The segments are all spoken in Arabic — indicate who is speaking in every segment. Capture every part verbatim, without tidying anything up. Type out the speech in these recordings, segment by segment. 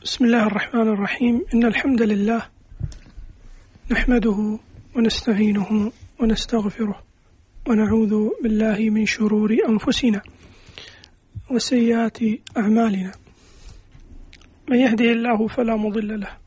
Speaker 1: بسم الله الرحمن الرحيم. إن الحمد لله نحمده ونستعينه ونستغفره ونعوذ بالله من شرور أنفسنا وسيئات أعمالنا. من يهده الله فلا مضل له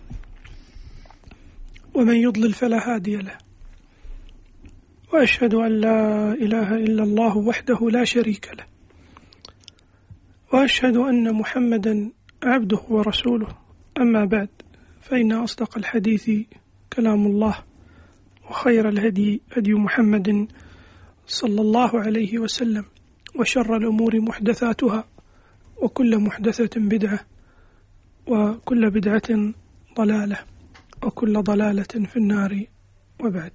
Speaker 1: ومن يضلل فلا هادي له، وأشهد أن لا إله إلا الله وحده لا شريك له، وأشهد أن محمدا عبده ورسوله. أما بعد، فإن أصدق الحديث كلام الله، وخير الهدي هدي محمد صلى الله عليه وسلم، وشر الأمور محدثاتها، وكل محدثة بدعة، وكل بدعة ضلالة، وكل ضلالة في النار. وبعد،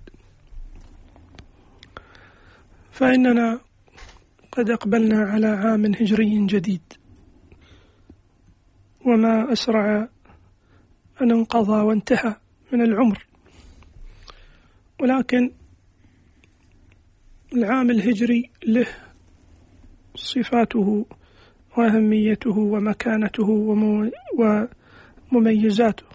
Speaker 1: فإننا قد أقبلنا على عام هجري جديد، وما أسرع أن انقضى وانتهى من العمر، ولكن العام الهجري له صفاته وأهميته ومكانته ومميزاته،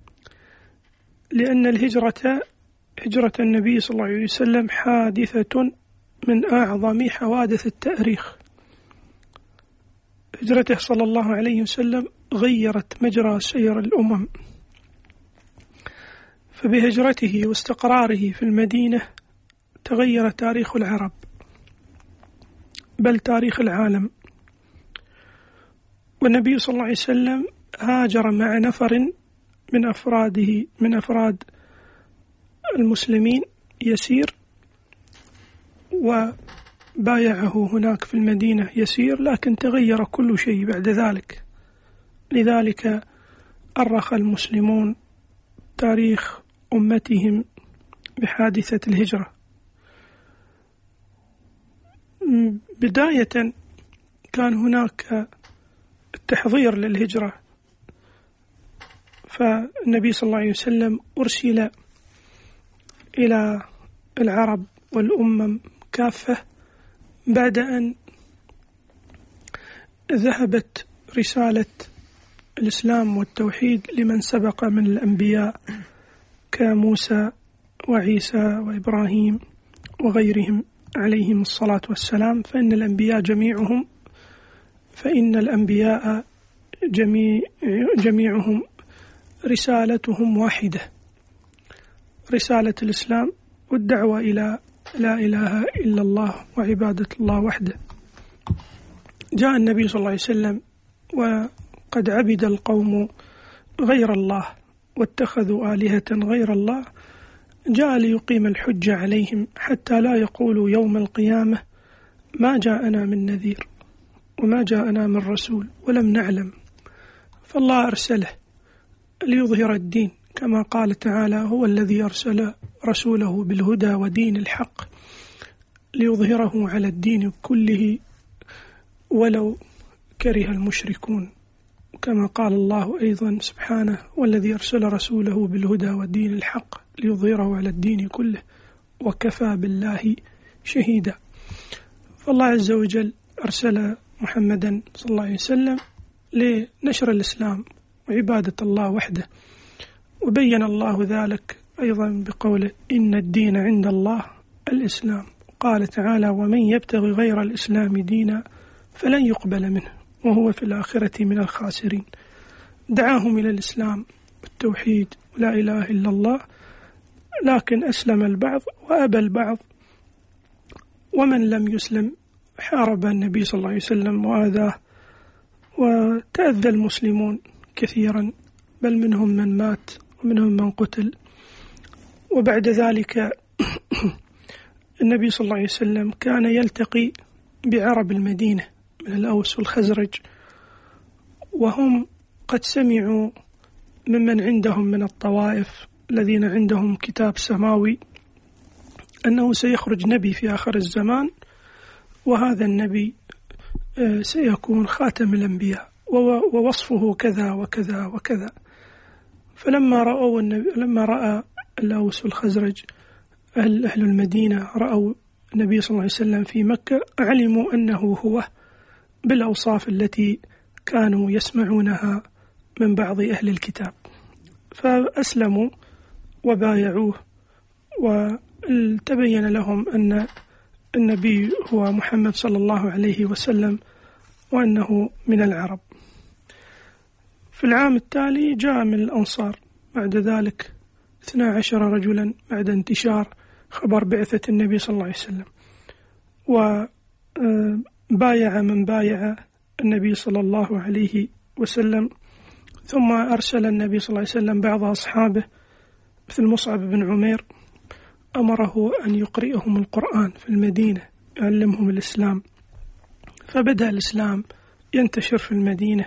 Speaker 1: لأن الهجرة هجرة النبي صلى الله عليه وسلم حادثة من أعظم حوادث التاريخ. هجرته صلى الله عليه وسلم غيرت مجرى سير الأمم، فبهجرته واستقراره في المدينة تغير تاريخ العرب، بل تاريخ العالم. والنبي صلى الله عليه وسلم هاجر مع نفر من أفراده من أفراد المسلمين يسير، وبايعه هناك في المدينة يسير، لكن تغير كل شيء بعد ذلك. لذلك أرخ المسلمون تاريخ أمتهم بحادثة الهجرة. بداية كان هناك التحضير للهجرة، فالنبي صلى الله عليه وسلم أرسل إلى العرب والأمم كافة بعد أن ذهبت رسالة الإسلام والتوحيد لمن سبق من الأنبياء كموسى وعيسى وإبراهيم وغيرهم عليهم الصلاة والسلام. فإن الأنبياء جميعهم فإن الأنبياء جميع جميعهم رسالتهم واحدة، رسالة الإسلام والدعوة إلى لا إله إلا الله وعبادة الله وحده. جاء النبي صلى الله عليه وسلم وقد عبد القوم غير الله واتخذوا آلهة غير الله، جاء ليقيم الحجة عليهم حتى لا يقولوا يوم القيامة ما جاءنا من نذير وما جاءنا من رسول ولم نعلم. فالله أرسله ليظهر الدين، كما قال تعالى: هو الذي أرسل رسوله بالهدى ودين الحق ليظهره على الدين كله ولو كره المشركون. كما قال الله أيضا سبحانه: والذي أرسل رسوله بالهدى ودين الحق ليظهره على الدين كله وكفى بالله شهيدا. فالله عز وجل أرسل محمدا صلى الله عليه وسلم لنشر الإسلام وعبادة الله وحده، وبين الله ذلك أيضا بقوله: إن الدين عند الله الإسلام. قال تعالى: ومن يبتغي غير الإسلام دينا فلن يقبل منه وهو في الآخرة من الخاسرين. دعاهم إلى الإسلام والتوحيد ولا إله إلا الله، لكن أسلم البعض وأبى البعض، ومن لم يسلم حارب النبي صلى الله عليه وسلم وآذاه، وتأذى المسلمون كثيرا، بل منهم من مات ومنهم من قتل. وبعد ذلك النبي صلى الله عليه وسلم كان يلتقي بعرب المدينة من الأوس والخزرج، وهم قد سمعوا ممن عندهم من الطوائف الذين عندهم كتاب سماوي أنه سيخرج نبي في آخر الزمان، وهذا النبي سيكون خاتم الأنبياء، ووصفه كذا وكذا وكذا. فلما رأوا النبي لما رأى الأوس والخزرج أهل, أهل المدينة رأوا النبي صلى الله عليه وسلم في مكة، علموا أنه هو بالأوصاف التي كانوا يسمعونها من بعض أهل الكتاب، فأسلموا وبايعوه، وتبين لهم أن النبي هو محمد صلى الله عليه وسلم وأنه من العرب. في العام التالي جاء من الأنصار بعد ذلك اثنا عشر رجلا بعد انتشار خبر بعثة النبي صلى الله عليه وسلم، وبايع من بايع النبي صلى الله عليه وسلم. ثم أرسل النبي صلى الله عليه وسلم بعض أصحابه مثل مصعب بن عمير، أمره أن يقرئهم القرآن في المدينة، يعلمهم الإسلام، فبدأ الإسلام ينتشر في المدينة.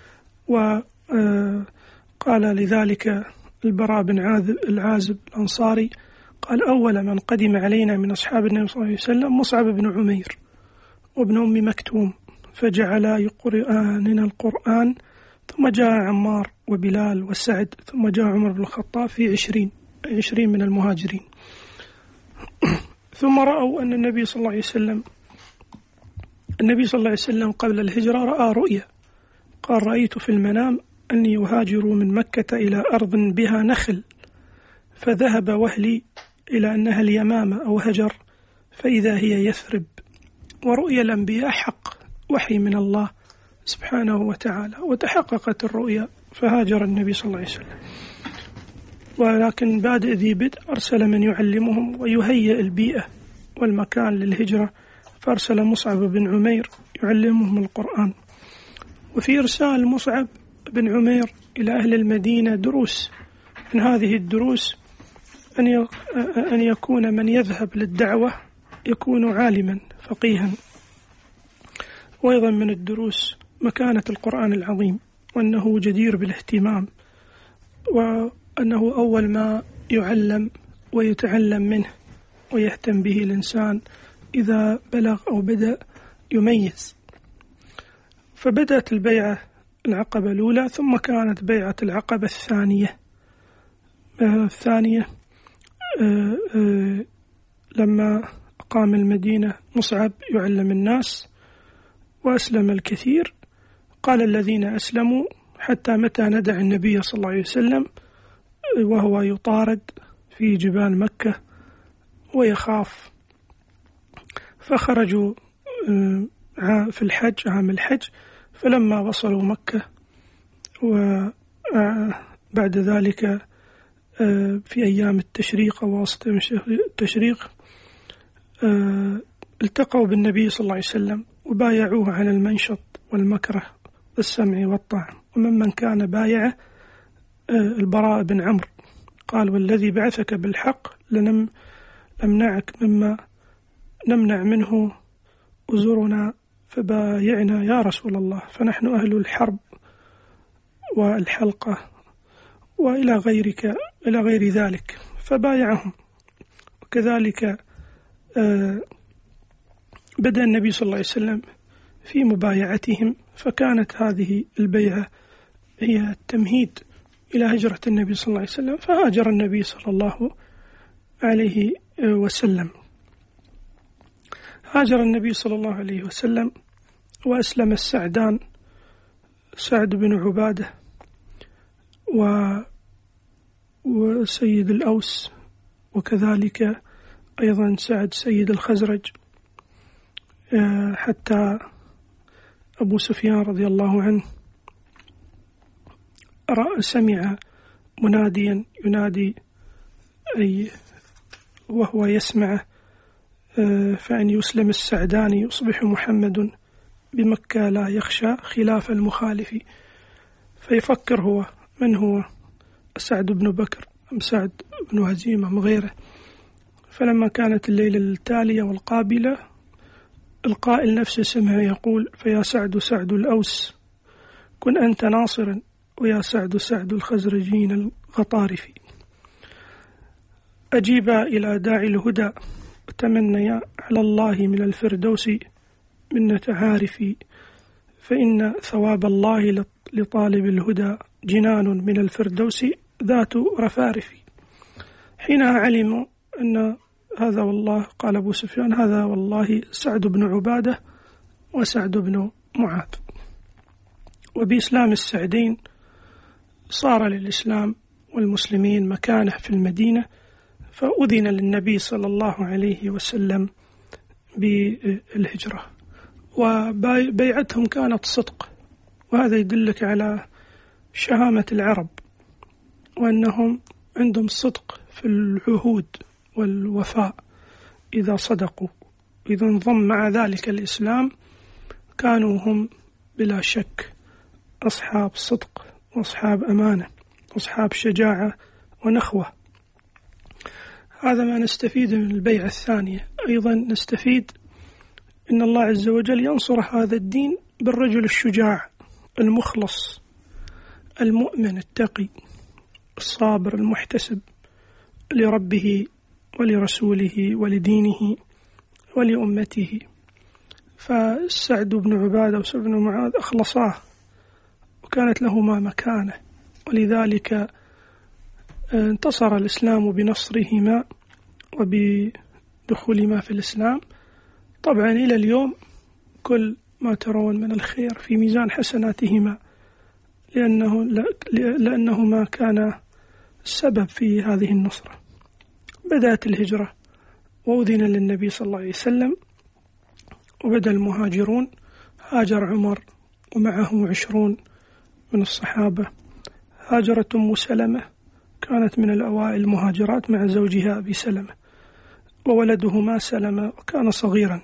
Speaker 1: وقال لذلك البراء بن العازب الأنصاري قال: أول من قدم علينا من أصحاب النبي صلى الله عليه وسلم مصعب بن عمير وابن أم مكتوم، فجعلا يقرآننا القرآن، ثم جاء عمار وبلال وسعد، ثم جاء عمر بن الخطاب في عشرين عشرين من المهاجرين. ثم رأوا أن النبي صلى الله عليه وسلم النبي صلى الله عليه وسلم قبل الهجرة رأى رؤيا، قال: رأيت في المنام أني أهاجر من مكة إلى أرض بها نخل، فذهب وهلي إلى أنها اليمامة أو هجر، فإذا هي يثرب. ورؤيا الأنبياء حق، وحي من الله سبحانه وتعالى، وتحققت الرؤيا فهاجر النبي صلى الله عليه وسلم. ولكن بعد ذي بدء أرسل من يعلمهم ويهيئ البيئة والمكان للهجرة، فأرسل مصعب بن عمير يعلمهم القرآن. وفي إرسال مصعب بن عمير إلى أهل المدينة دروس، من هذه الدروس أن يكون من يذهب للدعوة يكون عالما فقيها، وأيضا من الدروس مكانة القرآن العظيم، وأنه جدير بالاهتمام، وأنه أول ما يعلم ويتعلم منه ويهتم به الإنسان إذا بلغ أو بدأ يميز. فبدأت البيعة العقبة الأولى، ثم كانت بيعة العقبة الثانية الثانية لما أقام المدينة مصعب يعلم الناس وأسلم الكثير. قال الذين أسلموا: حتى متى ندع النبي صلى الله عليه وسلم وهو يطارد في جبال مكة ويخاف؟ فخرجوا في الحج، عام الحج، فلما وصلوا مكة وبعد ذلك في أيام التشريق ووسط التشريق التقوا بالنبي صلى الله عليه وسلم وبايعوه على المنشط والمكره والسمع والطاعة. وممن كان بايعه البراء بن عمرو قال: والذي بعثك بالحق لنمنعك مما نمنع منه أزرنا، فبايعنا يا رسول الله، فنحن أهل الحرب والحلقة وإلى غيرك إلى غير ذلك، فبايعهم. وكذلك بدأ النبي صلى الله عليه وسلم في مبايعتهم، فكانت هذه البيعة هي التمهيد إلى هجرة النبي صلى الله عليه وسلم، فهاجر النبي صلى الله عليه وسلم. هاجر النبي صلى الله عليه وسلم وأسلم السعدان، سعد بن عبادة و وسيد الأوس، وكذلك أيضا سعد سيد الخزرج، حتى أبو سفيان رضي الله عنه رأى سمع مناديا ينادي أي وهو يسمعه، فإن يسلم السعدان يصبح محمد بمكة لا يخشى خلاف المخالف. فيفكر هو من هو، سعد بن بكر أم سعد بن هزيمة أم غيره. فلما كانت الليلة التالية والقابلة القائل نفسه سمع يقول: فيا سعد سعد الأوس كن أنت ناصرا، ويا سعد سعد الخزرجين الغطارف. أجيبا إلى داعي الهدى وتمنيا على الله من الفردوس منة عارف، فإن ثواب الله لطالب الهدى جنان من الفردوس ذات رفارف. حينها علموا أن هذا والله، قال أبو سفيان: هذا والله سعد بن عبادة وسعد بن معاذ. وبإسلام السعدين صار للإسلام والمسلمين مكانة في المدينة، فأذن للنبي صلى الله عليه وسلم بالهجرة، وبيعتهم كانت صدق، وهذا يدلك على شهامة العرب وأنهم عندهم صدق في العهود والوفاء إذا صدقوا. إذا انضم مع ذلك الإسلام كانوا هم بلا شك أصحاب صدق وأصحاب أمانة وأصحاب شجاعة ونخوة. هذا ما نستفيد من البيعة الثانية. أيضا نستفيد أن الله عز وجل ينصر هذا الدين بالرجل الشجاع المخلص المؤمن التقي الصابر المحتسب لربه ولرسوله ولدينه ولأمته. فسعد بن عبادة وسعد بن معاذ أخلصاه وكانت لهما مكانة، ولذلك انتصر الإسلام بنصرهما وبدخولهما في الإسلام. طبعا إلى اليوم كل ما ترون من الخير في ميزان حسناتهما، لأنه لأنهما كانا السبب في هذه النصرة. بدأت الهجرة وأذن للنبي صلى الله عليه وسلم، وبدأ المهاجرون. هاجر عمر ومعه عشرون من الصحابة. هاجرت أم سلمة، كانت من الأوائل المهاجرات مع زوجها أبي سلمة، وولدهما سلمة وكان صغيرا.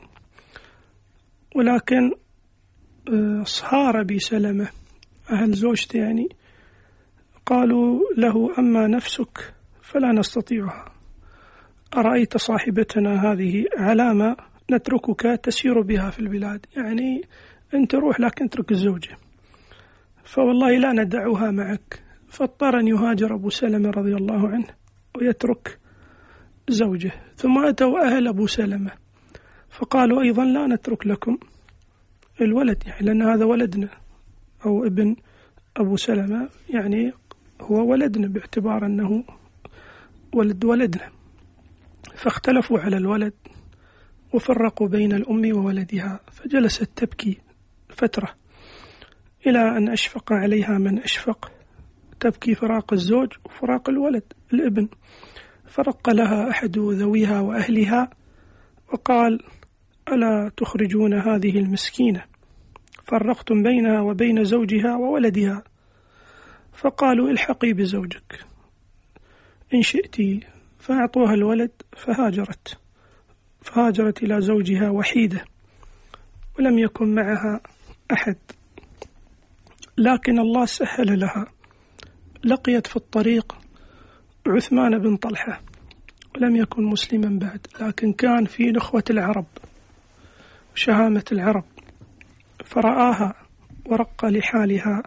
Speaker 1: ولكن أصهار أبي سلمة أهل زوجته يعني قالوا له: أما نفسك فلا نستطيعها، أرأيت صاحبتنا هذه علامة نتركك تسير بها في البلاد، يعني أنت روح لكن اترك الزوجة، فوالله لا ندعها معك. فاضطر أن يهاجر أبو سلمة رضي الله عنه ويترك زوجه. ثم أتوا أهل أبو سلمة فقالوا أيضا: لا نترك لكم الولد، يعني لأن هذا ولدنا أو ابن أبو سلمة، يعني هو ولدنا باعتبار أنه ولد ولدنا. فاختلفوا على الولد وفرقوا بين الأم وولدها، فجلست تبكي فترة إلى أن أشفق عليها من أشفق، تبكي فراق الزوج وفراق الولد الابن. فرق لها أحد ذويها وأهلها وقال: ألا تخرجون هذه المسكينة؟ فرقتم بينها وبين زوجها وولدها. فقالوا: الحقي بزوجك إن شئتي. فأعطوها الولد فهاجرت فهاجرت إلى زوجها وحيدة ولم يكن معها أحد. لكن الله سهل لها، لقيت في الطريق عثمان بن طلحة، ولم يكن مسلما بعد، لكن كان في نخوة العرب وشهامة العرب، فرآها ورق لحالها،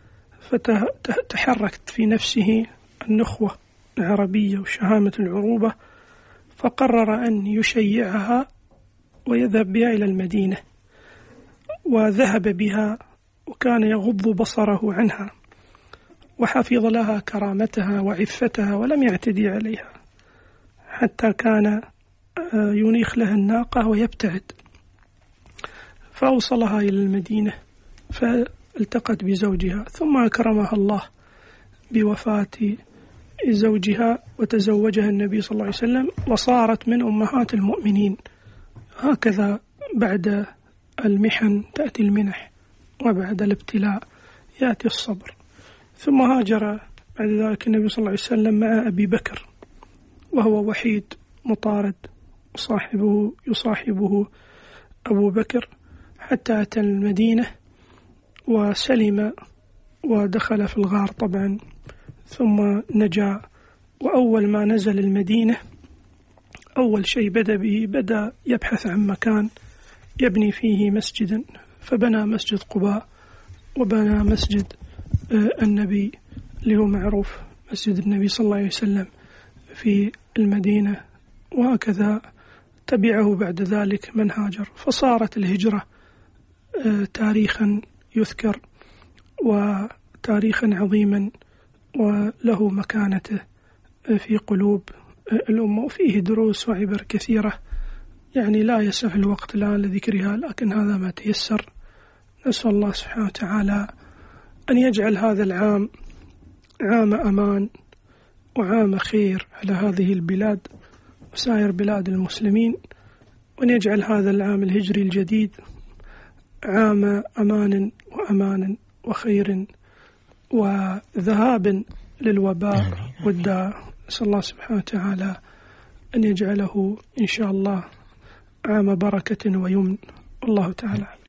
Speaker 1: فتحركت في نفسه النخوة العربية وشهامة العروبة، فقرر أن يشيعها ويذهب بها إلى المدينة. وذهب بها وكان يغض بصره عنها وحفظ لها كرامتها وعفتها ولم يعتدي عليها، حتى كان ينيخ لها الناقة ويبتعد. فأوصلها إلى المدينة فالتقت بزوجها، ثم أكرمها الله بوفاة زوجها وتزوجها النبي صلى الله عليه وسلم وصارت من أمهات المؤمنين. هكذا بعد المحن تأتي المنح، وبعد الابتلاء يأتي الصبر. ثم هاجر بعد ذلك النبي صلى الله عليه وسلم مع أبي بكر، وهو وحيد مطارد، وصاحبه يصاحبه أبو بكر حتى أتى المدينة وسلم ودخل في الغار طبعا، ثم نجا. وأول ما نزل المدينة أول شيء بدأ به بدأ يبحث عن مكان يبني فيه مسجدا، فبنى مسجد قباء وبنى مسجد النبي اللي هو معروف مسجد النبي صلى الله عليه وسلم في المدينة. وهكذا تبعه بعد ذلك من هاجر، فصارت الهجرة تاريخا يذكر وتاريخا عظيما وله مكانته في قلوب الأمة، وفيه دروس وعبر كثيرة يعني لا يسع الوقت الآن لذكرها، لكن هذا ما تيسر. نسأل الله سبحانه وتعالى أن يجعل هذا العام عام أمان وعام خير على هذه البلاد وسائر بلاد المسلمين، وأن يجعل هذا العام الهجري الجديد عام أمان وأمان وخير وذهاب للوباء والداء. نسأل الله سبحانه وتعالى أن يجعله إن شاء الله عام بركة ويمن. الله تعالى.